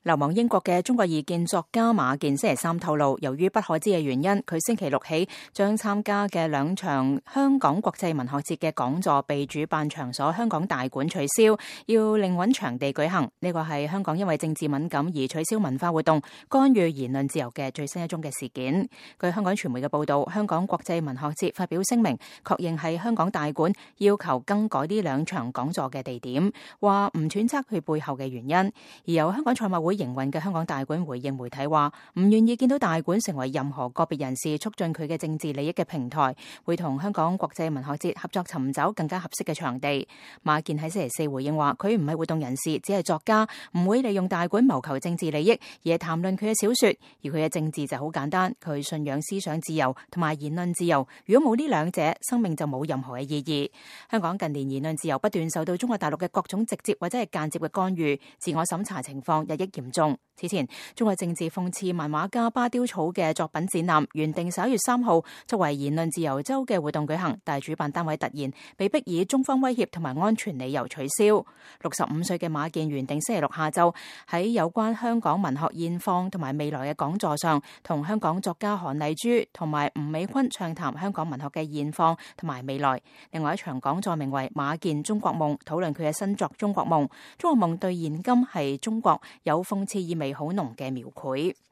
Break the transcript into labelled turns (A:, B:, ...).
A: 流亡英國嘅中國異見作家馬健星期三透露，由於不可知嘅原因，佢星期六起將參加嘅2場香港國際文學節嘅講座被主辦場所香港大館取消，要另揾場地舉行。呢個係香港因為政治敏感而取消文化活動、干預言論自由嘅最新一宗嘅事件。據香港傳媒嘅報道，香港國際文學節發表聲明，確認係香港大館要求更改呢2場講座嘅地點，話唔揣測佢背後嘅原因。而由香港賽馬會營運嘅香港大館回應媒體話，唔願意見到大館成為任何個別人士促進佢嘅政治利益嘅平台，會同香港國際文學節合作尋找更加合適嘅場地。馬健喺星期四回應話，佢唔係活動人士，只係作家，唔會利用大館謀求政治利益，而係談論佢嘅小說。而佢嘅政治就好簡單，佢信仰思想自由同埋言論自由。如果冇呢2者，生命就冇任何嘅意義。香港近年言論自由不斷受到中國大陸嘅各種直接或者係間接嘅干預，自我審查情況日益嚴重。此前，中國政治諷刺漫畫家巴丟草嘅作品展覽原定11月3號作為言論自由周嘅活動舉行，但係主辦單位突然被迫以中方威脅同埋安全理由取消。65歲嘅馬健原定星期六下晝喺有關香港文學現況同埋未來嘅講座上，同香港作家韓麗珠同埋吳美坤暢談香港文學嘅現況同埋未來。另外一場講座名為《馬健中國夢》，討論佢嘅新作《中國夢》。中國夢對現今係中國有諷刺意味好濃嘅描繪。